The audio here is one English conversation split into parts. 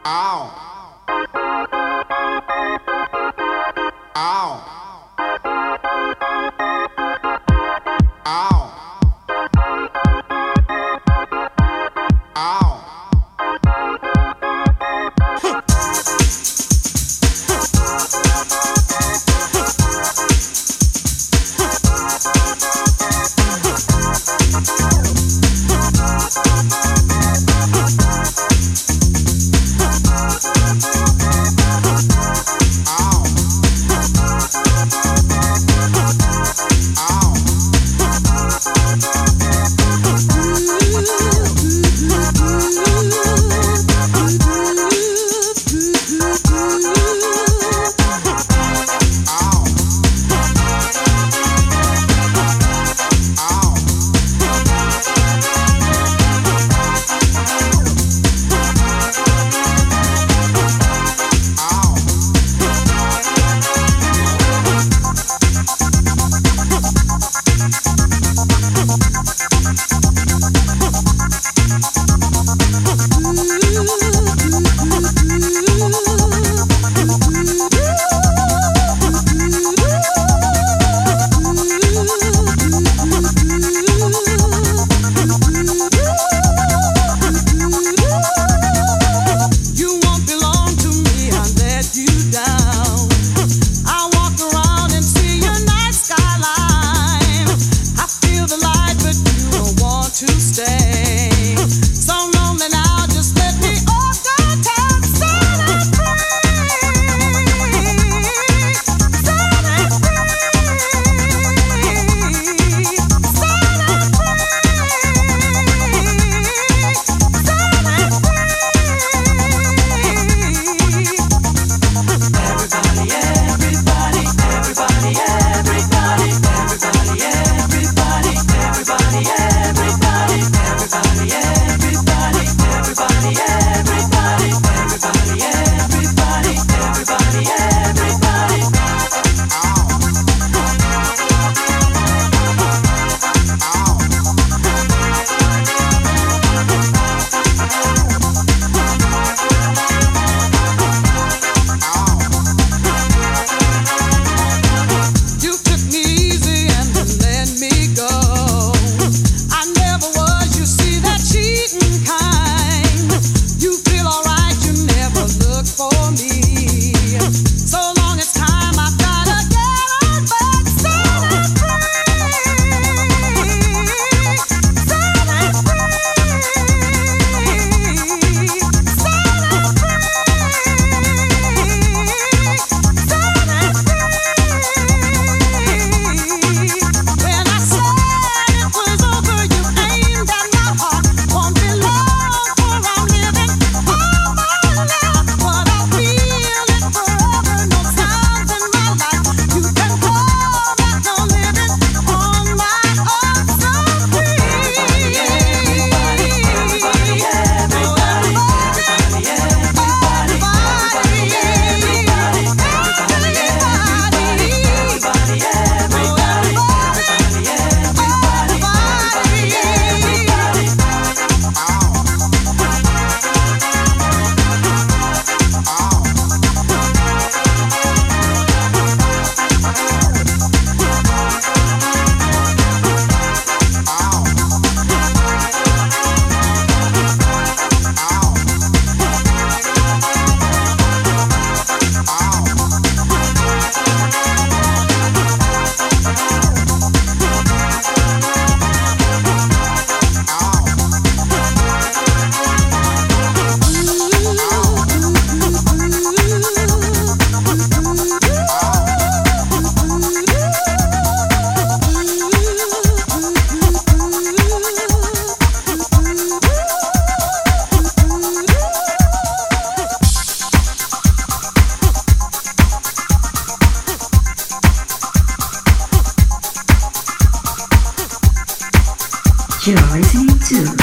You're listening to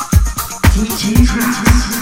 DJ Ross.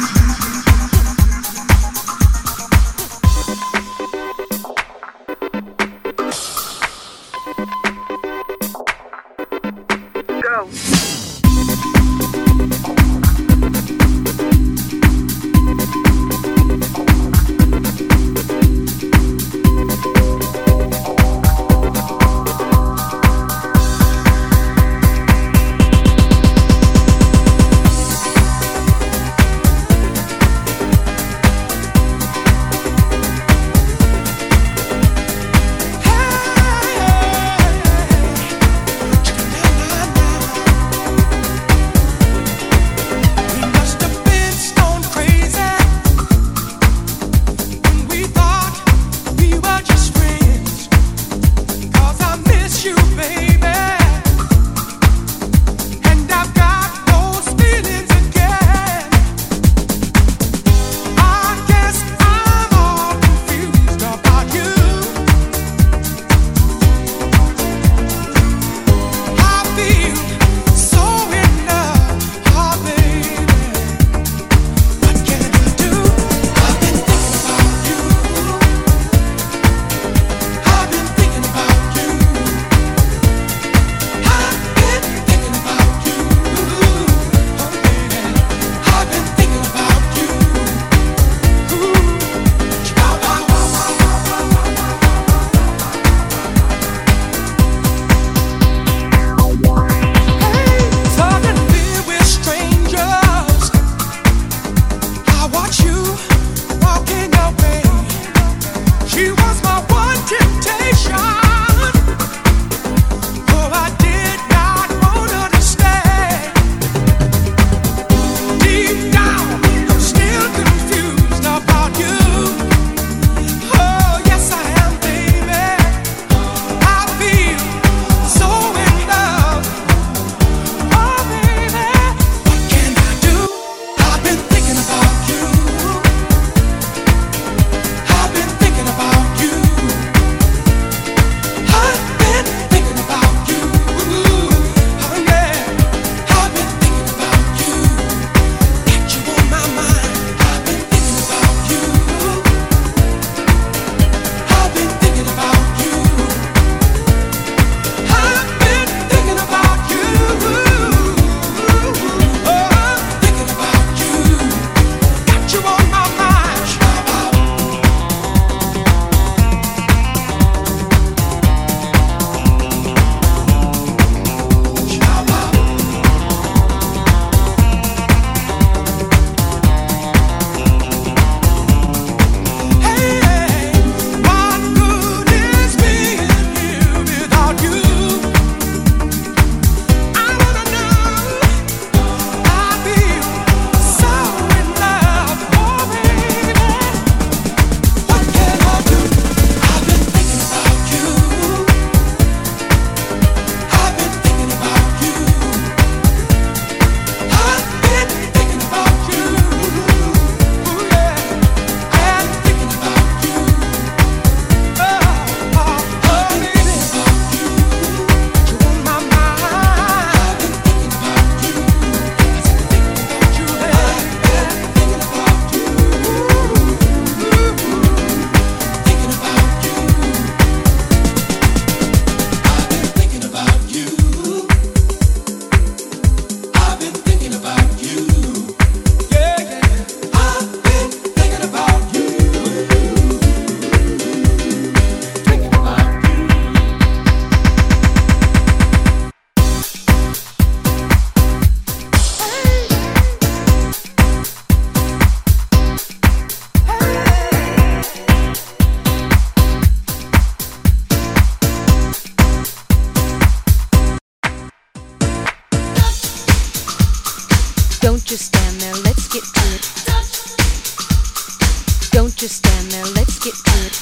just stand there, let's get to it.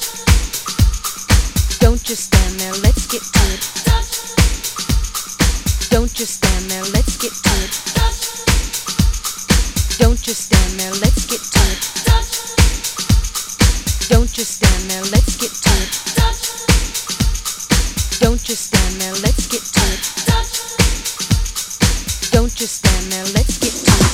Don't just stand there, let's get to it. Don't just stand there, let's get to it. Don't just stand there, let's get to it. Don't just stand there, let's get to it. Don't just stand there, let's get to it. Don't just stand there, let's get to it.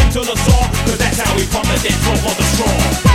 stick to the saw, cause that's how we pump the dance floor for the straw.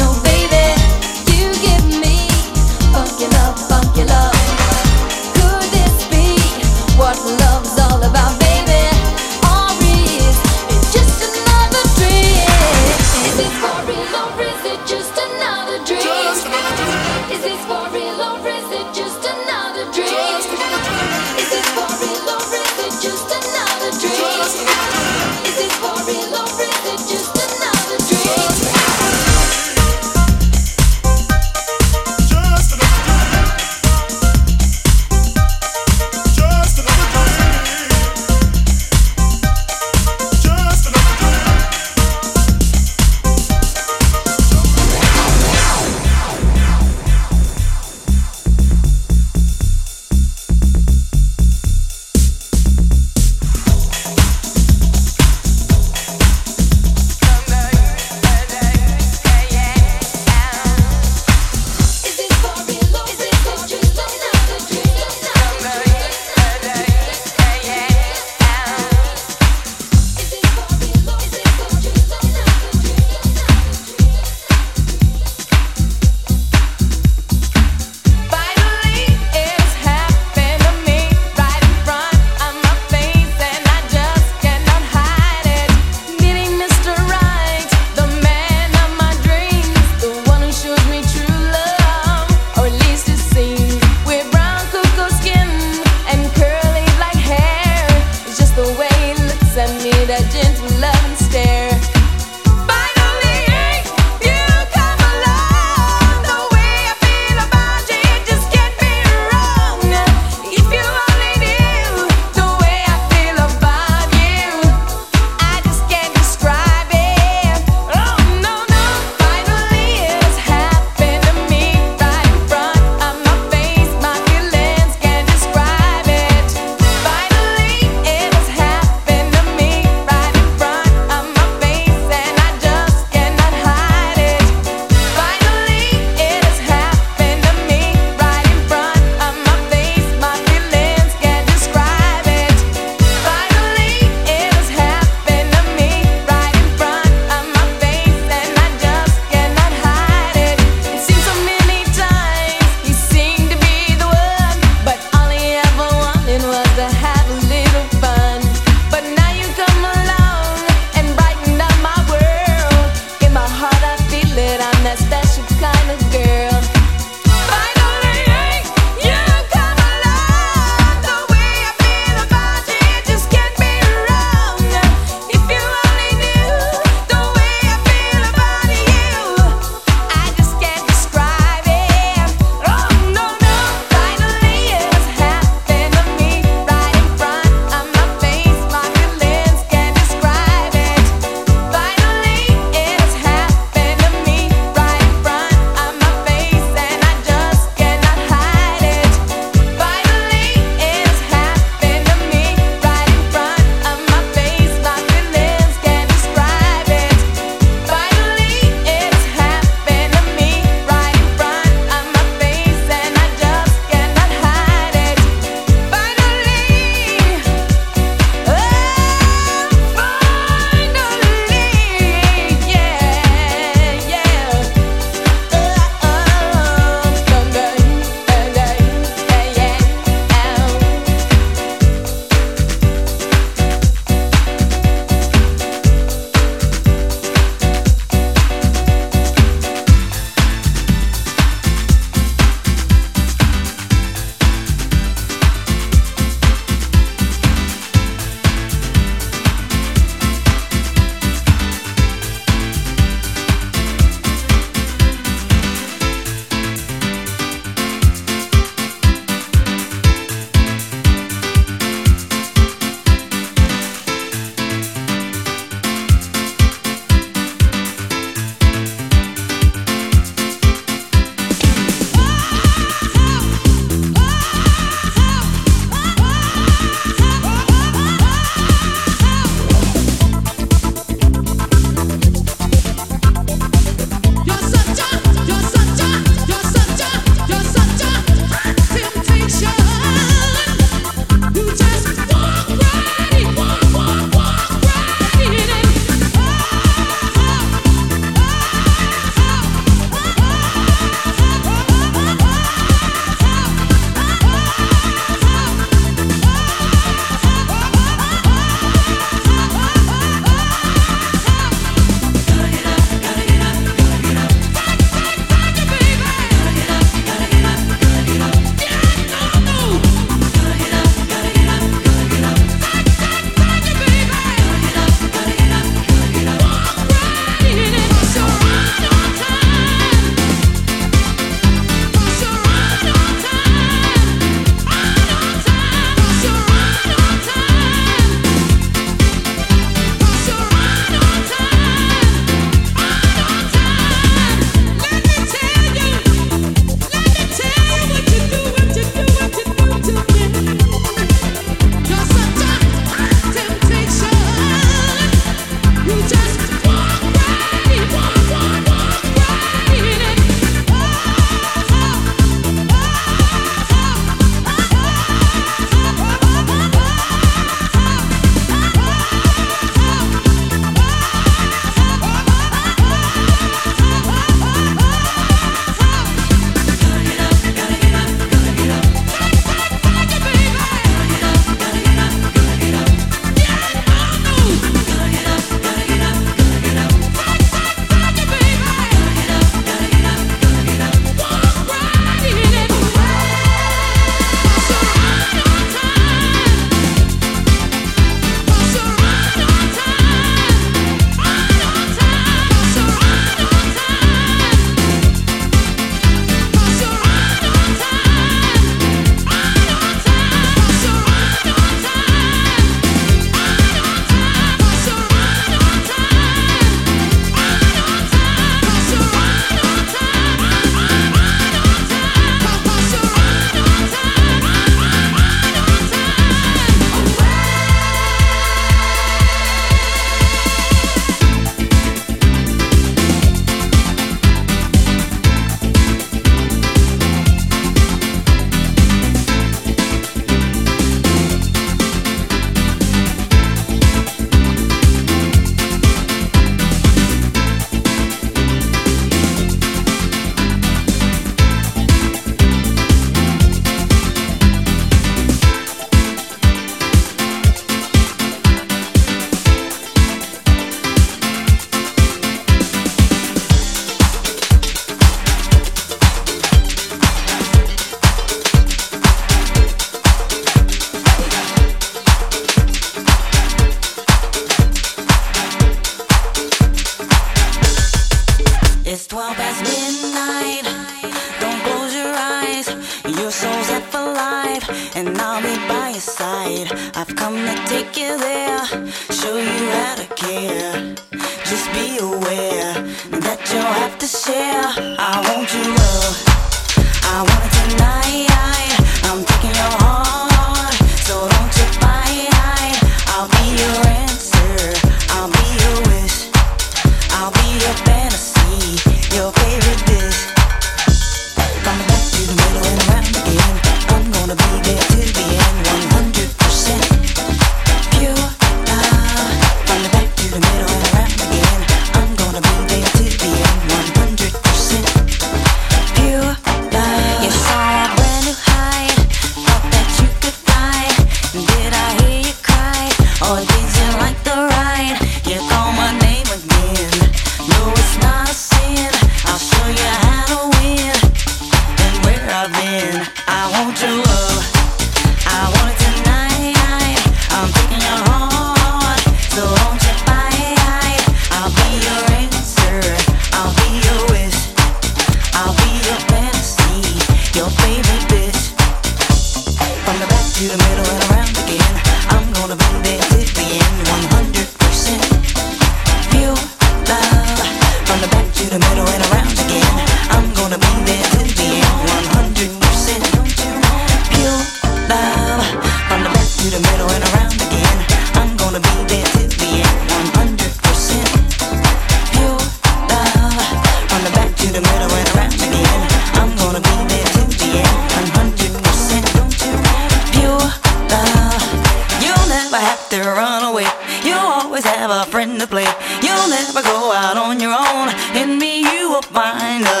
your side. I've come to take you there, show you how to care. Just be aware that you'll have to share. I want your love, I want it tonight. I'm taking your heart, so don't you fight. I'll be your answer, I'll be your wish, I'll be your fantasy, your favorite dish. From the back to the middle and around again, I'm gonna be there till the end, 100% pure love. From the back to the middle and around again, I'm gonna be there till the end, 100% pure love. You saw a brand new height, thought that you could fly. Did I hear you cry, or did you like the ride? You call my name again, no it's not a sin. I'll show you how to win and where I've been. I want your love, I want it tonight. I'm taking your heart, so don't you fight. I'll be your answer, I'll be your wish, I'll be your fantasy, your favorite bitch. From the back to the middle and around again, I'm gonna be there till the end, 100% pure love. From the back to the middle and around again, I'm gonna be there till the end, 100% pure love. From the back to the middle and around again, I'm gonna be there till the end, 100% pure love. From the back to the middle and around again, I'm gonna be there till the end, 100% pure love. You'll never have to run away, you'll always have a friend to play. You'll never go out on your own, in me you will find a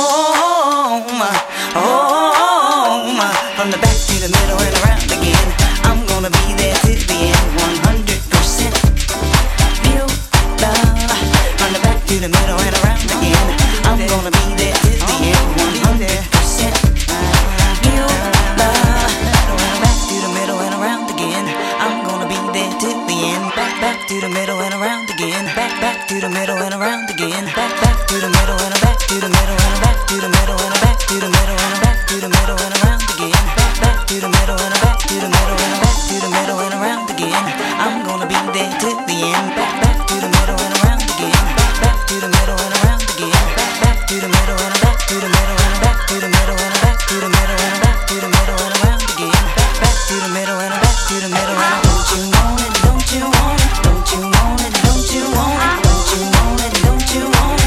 home, home. From the back to the middle and around again, I'm gonna be there till the end, 100% pure love. From the back to the middle and around again, I'm gonna be there till the end, 100% pure love. Back to the middle and around again, I'm gonna be there till the end. Back to the middle and around again. Back to the middle and around again. Back to the middle and back to the middle and back to the middle and back to the middle and back to the middle and around again. Back to the middle and back to the middle and back to the middle and around again. I'm gonna be there till the end. Back to the middle and around again. Back to the middle and around again. Back to the middle and back to the middle and back to the middle and back to the middle and back to the middle and around again. Back to the middle and back to the middle and don't you want it? Don't you want it? Don't you want it? Don't you want it? Don't you want it? Don't you want it?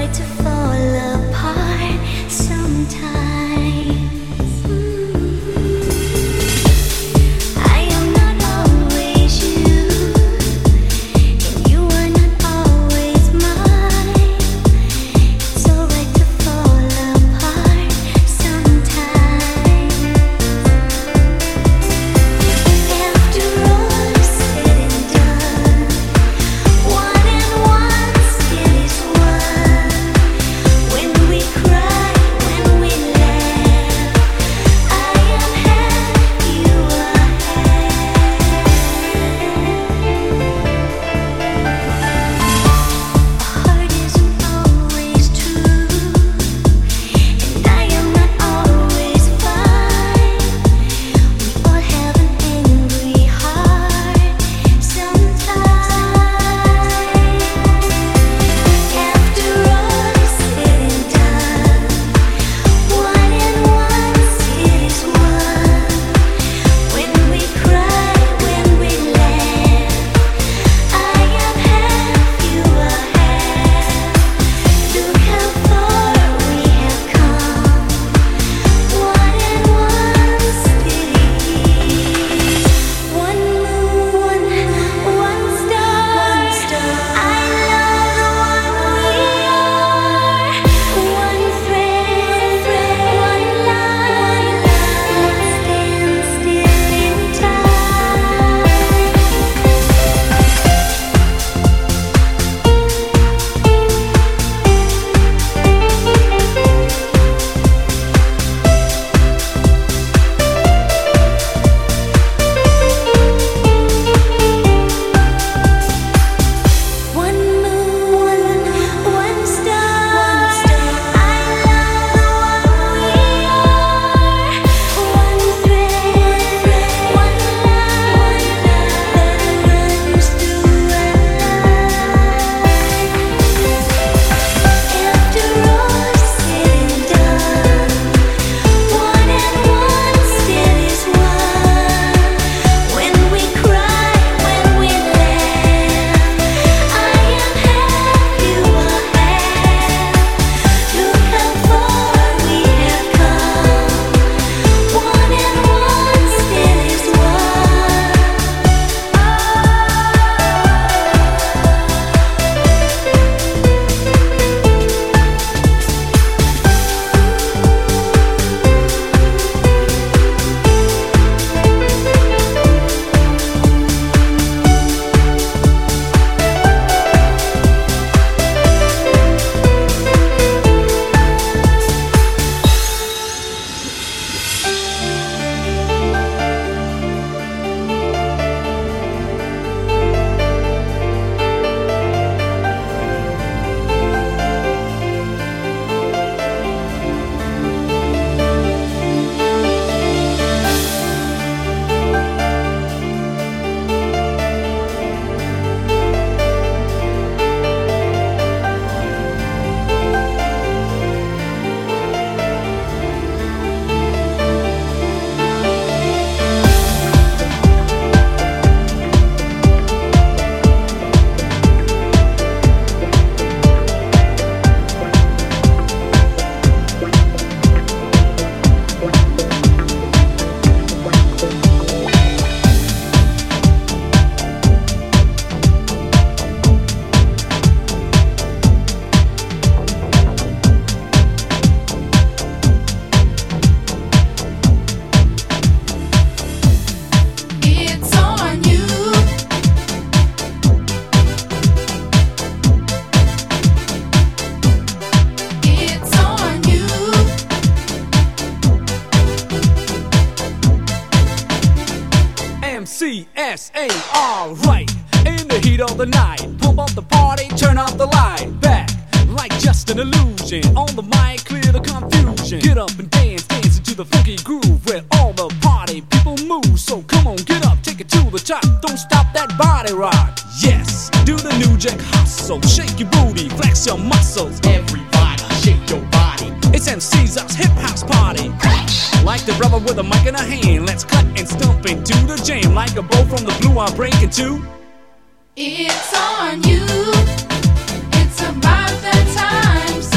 CSA, alright. In the heat of the night, pump up the party, turn off the light. Back, like just an illusion. On the mic, clear the confusion. Get up and dance, dance into the funky groove where all the party people move. So come on, get up, take it to the top. Don't stop that body rock. Yes, do the new jack hustle. Shake your booty, flex your muscles. Everybody, shake your body. It's MC's hip house party. Like the brother with a mic in a hand, let's cut and stomp into the jam. Like a bow from the blue, I'm breaking two. It's on you. It's about that time.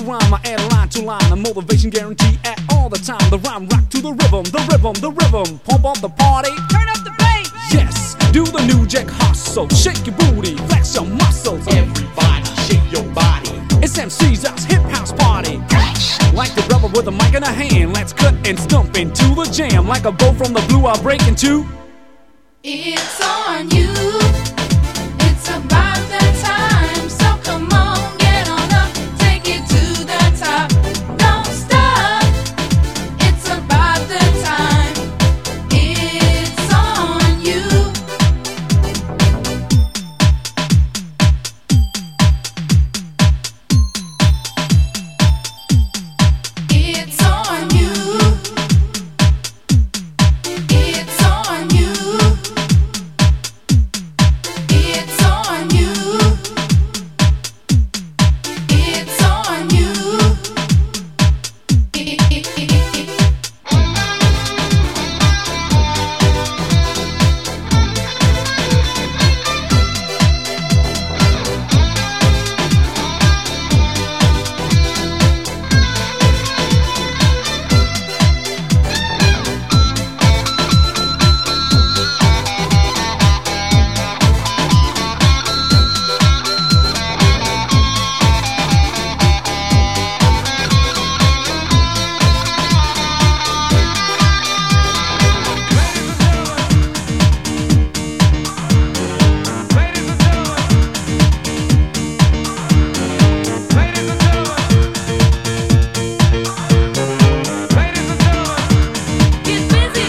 rhyme, I add a line to line, a motivation guarantee at all the time. The rhyme rock to the rhythm, the rhythm, the rhythm. Pump up the party, turn up the bass. Yes, do the new jack hustle, shake your booty, flex your muscles. Everybody shake your body. It's MC's house, hip house party. Like the brother with a mic in a hand, let's cut and stump into the jam. Like a bolt from the blue, I'll break into. It's on you. It's about that time. So come on, get on up, take it to the top. Don't stop. It's about the time. It's on you. It's on you. It's on you. It's on you. It's on you. Get busy,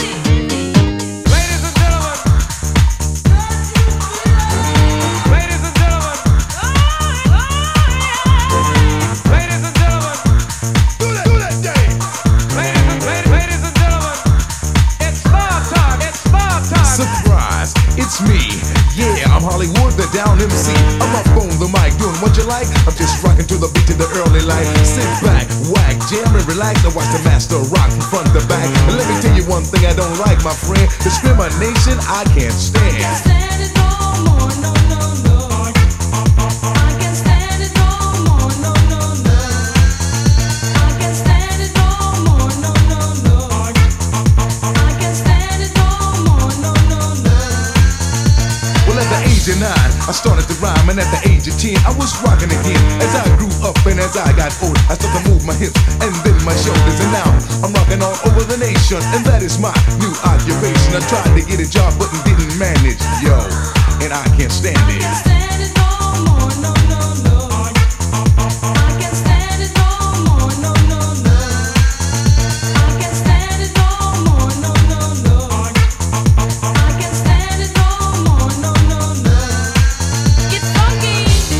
Surprise, it's me. Yeah, I'm Hollywood, the down MC. I'm up on the mic, doing what you like. I'm just rocking to the beat of the early light. Sit back, whack, jam and relax. And watch the master rock from front to back. And let me tell you one thing I don't like, my friend. Discrimination, I can't stand. stand it no more, no, no, no. I can't stand it no more, no, no, no. I can't stand it no more, no, no, no. I can't stand it no more, no, no, no. Well, at the age of 9, I started to rhyme, and at the age of 10, I was rocking again. As I grew up and as I got older, I started to move my hips and then my shoulders, and now I'm rocking all over the nation, and that is my new occupation. I tried to get a job, but didn't manage, yo, and I can't stand I it. can't stand it no more, no, no, no. I can't stand it no more, no, no, no. I can't stand it no more, no, no, no. I can't stand it no more, no, no, no. Get funky.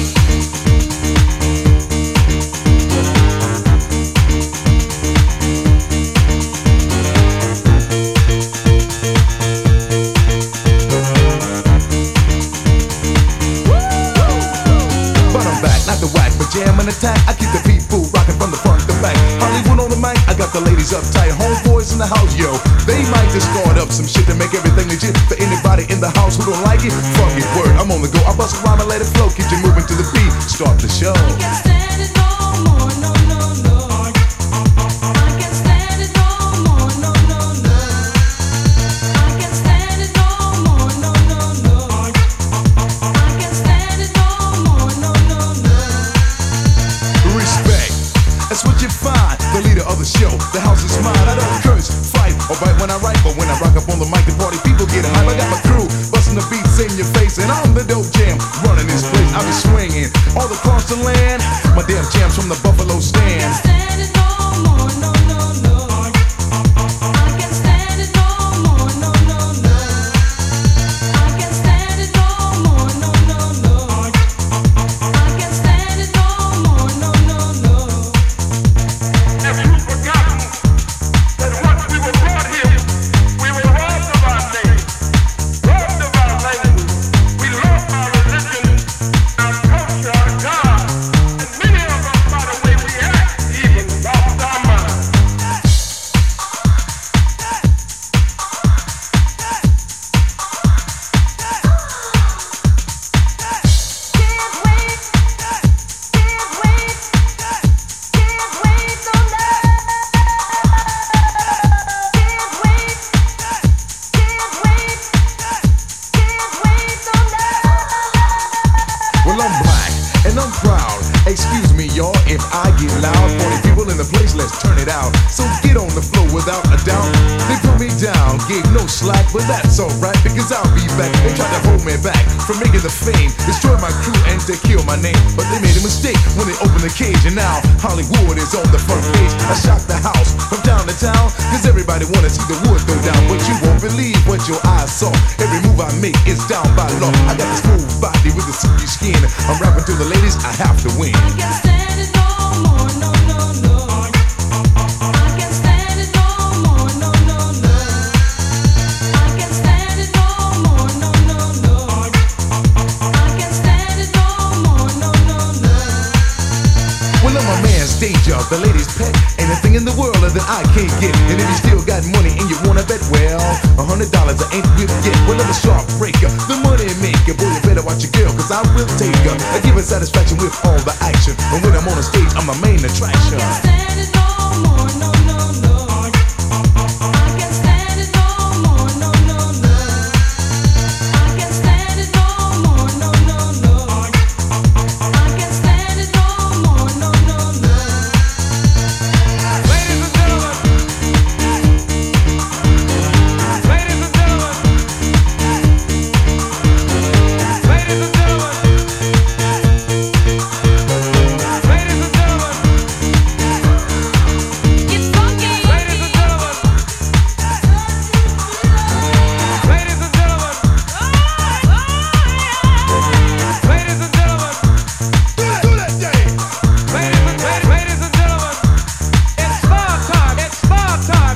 But I'm back, not the whack, but jam and attack. I keep the people rocking from the front to back. Hollywood on the mic, I got the ladies uptight. Homeboys in the house, yo. They might just start up some shit to make everything legit. For anybody in the house who don't like it, fuck it, word, I'm on the go. I bust a rhyme and let it flow. Keep you moving to the beat, start the show. I can't stand it no more, no, no, no. I can't stand it no more, no, no, no. I can't stand it no more, no, no, no. I can't stand it no more, no, no, no. Respect, that's what you find. The leader of the show, the house is mine. I don't curse, fight, or bite when I write. But when I rock up on the mic, the party people get hype. I got my crew busting the beats in your face, and I'm the dope jam running this place. I be swinging all across the land. My damn jams from the Buffalo I stand. can't stand it no more, no, no, no. I can't stand it no more, no, no, no. I can't stand it no more, no, no, no. I can't stand it no more, no, no, no. If you've forgotten that once we were brought here, we were robbed of our name, robbed of our language. We lost our religion, our culture, our God. And many of us, by the way we act, even loud. 40 people in the place, let's turn it out. So get on the floor without a doubt. They put me down, gave no slack, but that's alright because I'll be back. They tried to hold me back from making the fame, destroy my crew and to kill my name. But they made a mistake when they opened the cage, and now Hollywood is on the front page. I shocked the house from town to town, cause everybody wanna see the wood go down. But you won't believe what your eyes saw. Every move I make is down by law. I got this smooth body with a silky skin. I'm rapping to the ladies, I have to win. I can't stand it no more, no, no, no. I can't stand it no more, no, no, no. I can't stand it no more, no, no, no. I can't stand it no more, no, no, no. Well, I'm a man's day job, the lady's pet. Ain't a thing in the world that I can't get. And if you still got money and you wanna bet, well, $100 I ain't with yet. Well, I'm a sharp breaker, the money maker. Boy, you better watch your girl, cause I will take her. I give her satisfaction with all the action. And when I'm on the stage, I'm a main attraction. I can't stand it no more, no, no, no. I can't stand it no more, no, no, no. I can't stand it no more, no, no, no. I can't stand it no more, no, no, no. Ladies and gentlemen. Ladies and gentlemen. Ladies and gentlemen. Ladies and gentlemen. Get funky. Ladies and gentlemen. Ladies and gentlemen. Ladies and gentlemen. Do that thing! Ladies and gentlemen. It's spa time. It's spa time.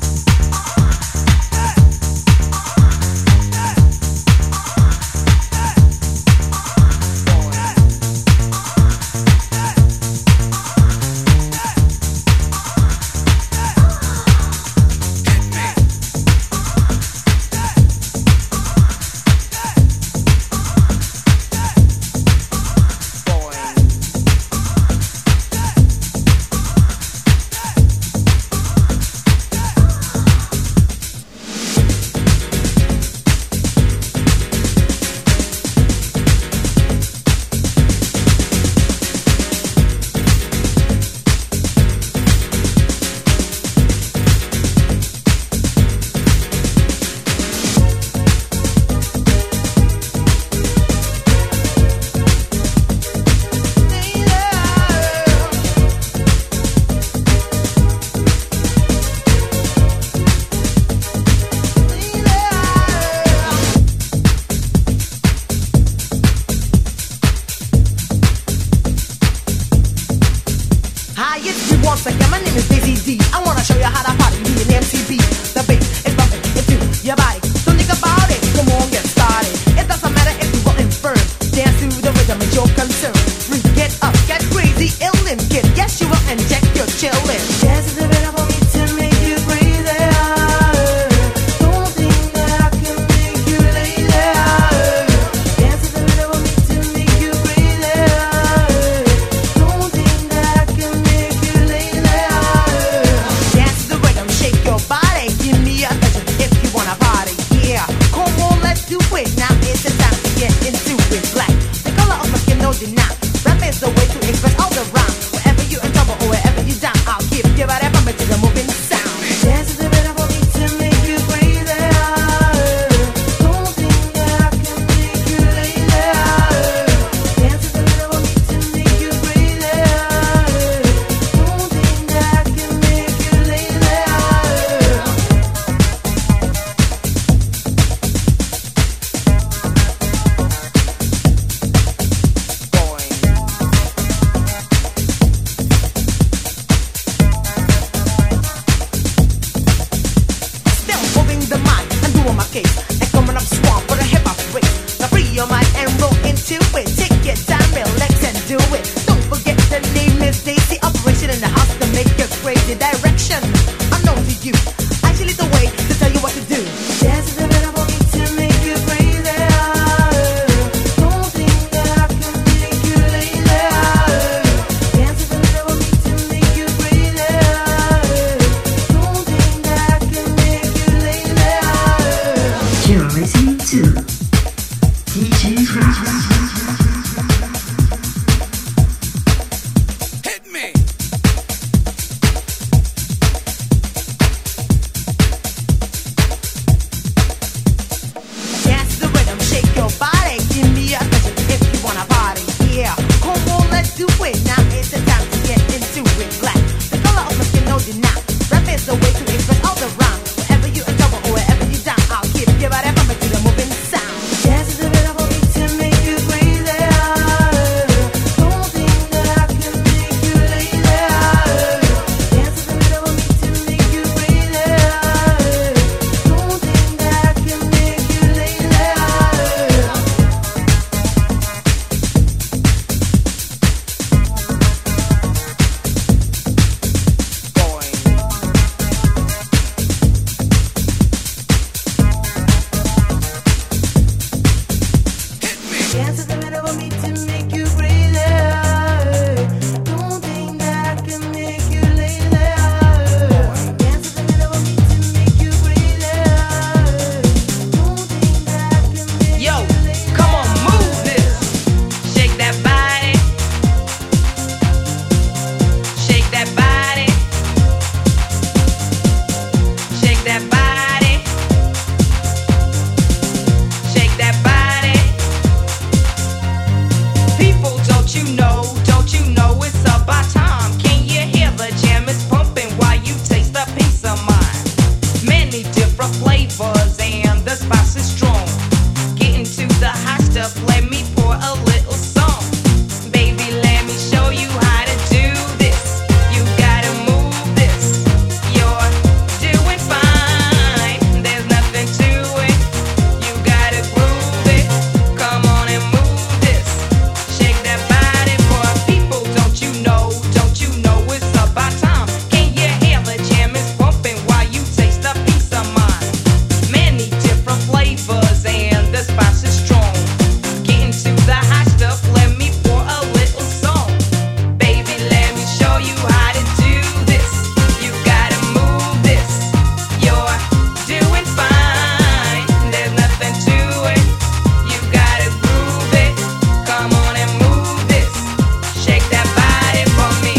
Hi, it's me once again. My name is Daisy D. I wanna show you how to party. Me and MCB. The bass is bumping into your body. So think about it. Come on, get started. It doesn't matter if you go infirm. Dance to the rhythm is your concern. Freak, get up, get crazy, ill and get. Yes, you will inject your chillin'. Dance to the rhythm for me to make you crazy. Don't think that I can make you lazy. Dance to the rhythm for me to make you crazy. Don't think that I can make you lazy. Dance to the rhythm, shake your body. Give me attention if you wanna party. Yeah, come on, let's do it. Now is the time to get into it. Black, the color of my skin, no deny. Rap is the way to express all the rhyme. Wherever you in trouble or wherever you down, I'll keep your body. deny. Rap is the way to express all the rhyme. Wherever you in trouble or wherever you down, I'll keep your body pumping to the moving sound. Dance is a bit of a beat to make you crazy. Don't think that I can make you lazy. Dance is a bit of a beat to make you crazy. Don't think that I can make you lazy. Dance is a bit of a beat to make you crazy. Don't think that I can make you lazy. Dance is a bit of a beat to make you crazy. Don't think that I can make Yo, you lazy. come on, move this. Shake that body. Shake that body. Shake that body. Shake that body. People, don't you know it's about time? Can you hear the jam is pumping while you taste a piece of mine? Many different flavors and the spice is strong. Getting to the hot stuff, let me pour a little song. Baby, let me show you how to do this. You gotta move this. You're doing fine. There's nothing to it. You gotta groove it. Come on and move this. Shake that body for people. Don't you know it's about time? Can you hear the jam is pumping while you taste a piece of mine? Many different flavors and the spice is strong. Getting to the hot stuff, let me pour a little song. Baby, let me show you how to do this. You gotta move this. You're doing fine. There's nothing to it. You gotta groove it. Come on and move this. Shake that body for me.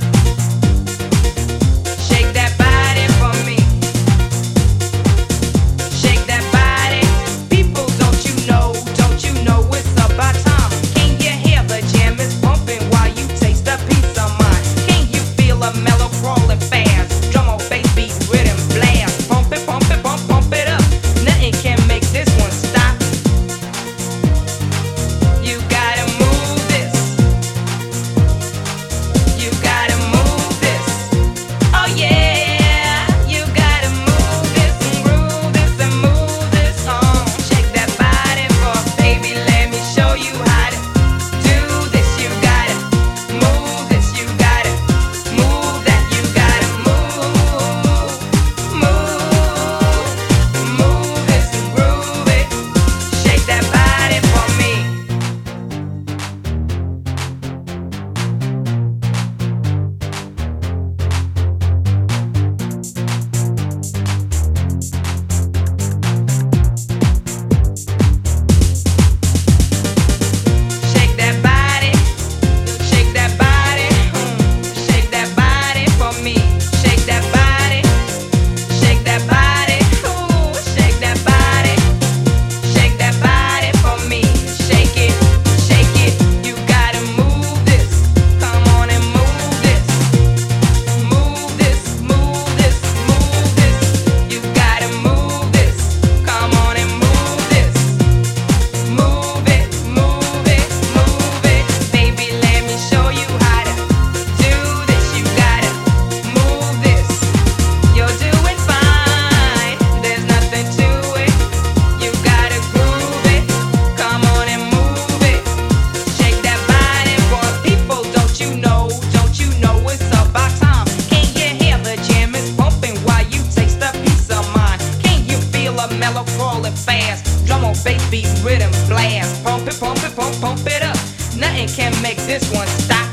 Shake that body for me. Shake that body. People, don't you know it's about time? Can you hear the jam is pumping while you taste a piece of mine? Can you feel a mellow crawling fast? Drum or bass beat, rhythm blast. Pump it, pump it, pump it up. Nothing can make this one stop. You gotta move this. You gotta move this. Oh yeah, you gotta move this and groove this and move this on. Shake that body for baby. Let me show you how to do this. You gotta move this. You gotta move that. You gotta move this and groove it. Shake that body for me. Shake that body, shake that body, shake that body for me. Shake that body, shake that body, ooh, shake that body for me. Shake it, you gotta move this. Come on and move this, move this, move this, move this. You gotta move this. Come on and move this. Move it, move it, move it. Baby, let me show you how to do this. You gotta move this. You're doing fine. There's nothing to it. You gotta groove it. Come on and move it. Shake that body for people. Don't you know it's about time? Can you hear the jam is pumping while you taste a piece of mine? Can you feel a mellow crawling fast? Drum or bass beat, rhythm blast. Pump it, pump it, pump it up. Nothing can make this one stop.